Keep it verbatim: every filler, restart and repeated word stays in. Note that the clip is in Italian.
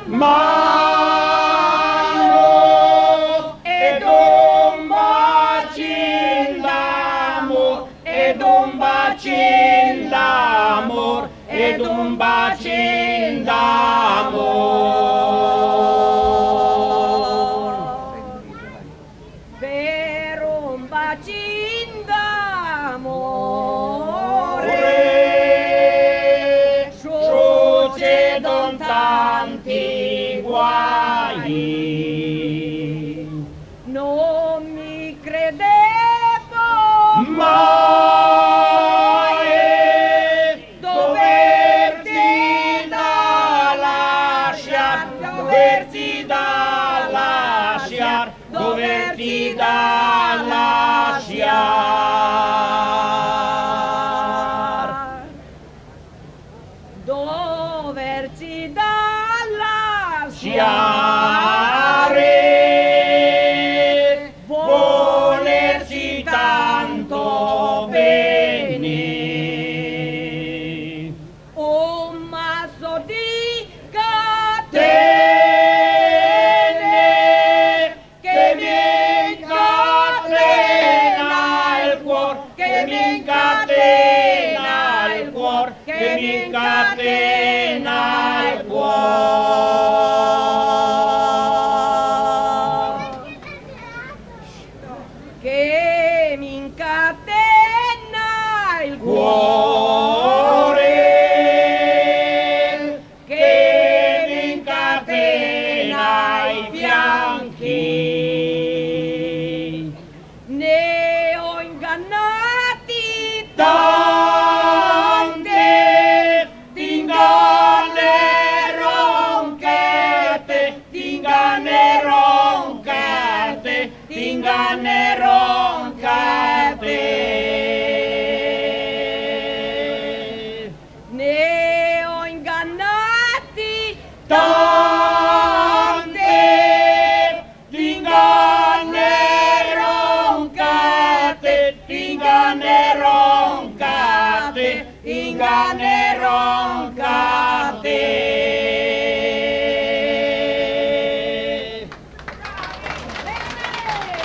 mano ed un bacin d'amor, ed un bacin d'amor, ed un bacin d'amor. Per un bacin d'amore succedono tanti guai. Non mi credevo mai doverti da lasciar, doverti da lasciar, doverti da lasciar, doverci da lasciare, volerci tanto bene, un masso di catene che mi incatena il cuor, che mi incatena il cuor, che mi incatena il cuor, che mi incatena il cuore, che mi incatena i fianchi. Ne ho ingannati Tante, ti ingannerò anche te, ti ingannerò anche te, ti ingannerò anche te. ne ho ingannati Tante, ti ingannerò anche te, ti ingannerò anche te, ti ingannerò